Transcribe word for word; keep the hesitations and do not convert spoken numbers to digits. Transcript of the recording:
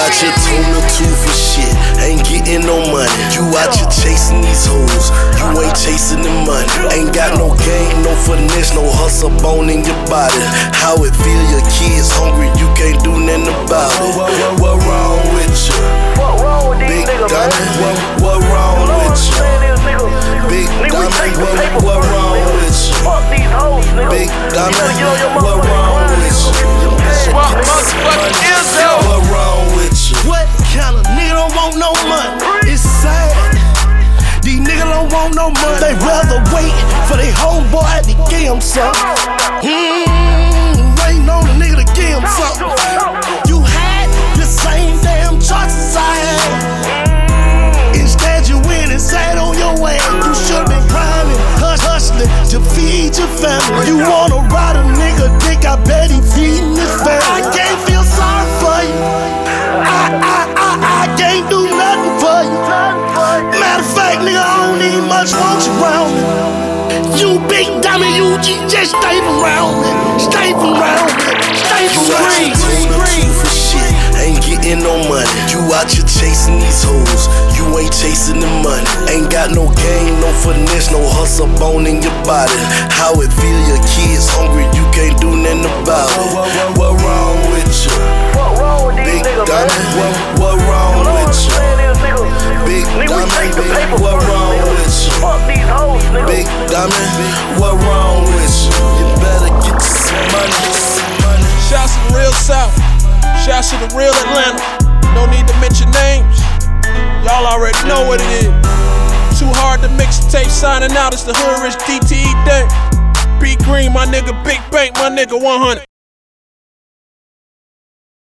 out here tuna two for shit, ain't getting no money. You out here chasing these hoes, you ain't chasing the money. Ain't got no game, no finesse, no hustle bone in your body. How it feel, your kids hungry, you can't do nothing about it. What wrong with you? Big Dummy, what, what wrong with you? Big Dummy, what, what wrong with you? Big Dummy, what wrong with you? What motherfucking is that? What wrong with you? What kind of nigga don't want no money? It's sad. These niggas don't want no money. They rather wait for their homeboy to give them something. Mmm, waiting on a nigga to give them something. You had the same damn choices I had. Instead you went and sat on your way. You should've been grinding, hush, hustling to feed your family. You wanna ride a nigga dick, I bet he feeding his family. I can't feel sorry for you. I, I, I, I can't do nothing for you. Matter of fact, nigga, I don't need much want you around me. You big dummy, you just stay around me. Stay around me. Stay around me. For shit, ain't getting no money. You out here chasing these hoes, you ain't chasing the money. Ain't got no game, no finesse, no hustle bone in your body. How it feel, your kids hungry, you can't do nothing about it. What wrong with you? Big Dummy, what, what wrong with you? Big Dummy, what wrong with you? Big Dummy, what wrong with you? You better get you some money. Shouts to the real South, shouts to the real Atlanta. No need to mention names, y'all already know what it is. Too hard to mixtape, signing out, it's the Hood Rich D T E day. B Green, my nigga, Big Bank, my nigga one hundred.